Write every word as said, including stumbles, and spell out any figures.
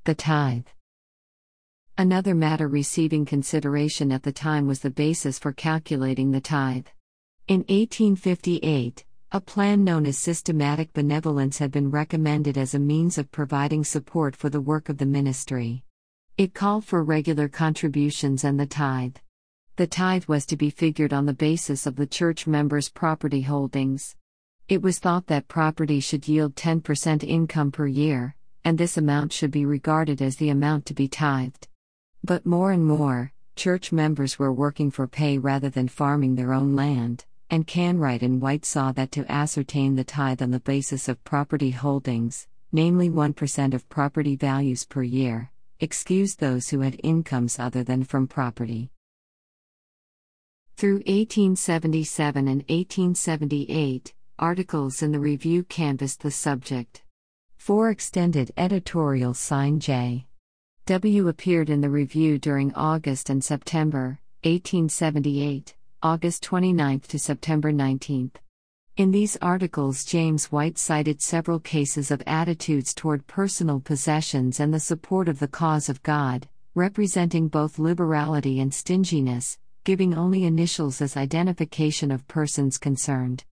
The tithe. Another matter receiving consideration at the time was the basis for calculating the tithe. In eighteen fifty-eight, a plan known as systematic benevolence had been recommended as a means of providing support for the work of the ministry. It called for regular contributions and the tithe. The tithe was to be figured on the basis of the church members' property holdings. It was thought that property should yield ten percent income per year, and this amount should be regarded as the amount to be tithed. But more and more, church members were working for pay rather than farming their own land, and Canright and White saw that to ascertain the tithe on the basis of property holdings, namely one percent of property values per year, excused those who had incomes other than from property. Through eighteen seventy-seven and eighteen seventy-eight, articles in the Review canvassed the subject. Four extended editorials signed J. W. appeared in the Review during August and September, eighteen seventy-eight, August twenty-ninth to September nineteenth. In these articles, James White cited several cases of attitudes toward personal possessions and the support of the cause of God, representing both liberality and stinginess, giving only initials as identification of persons concerned.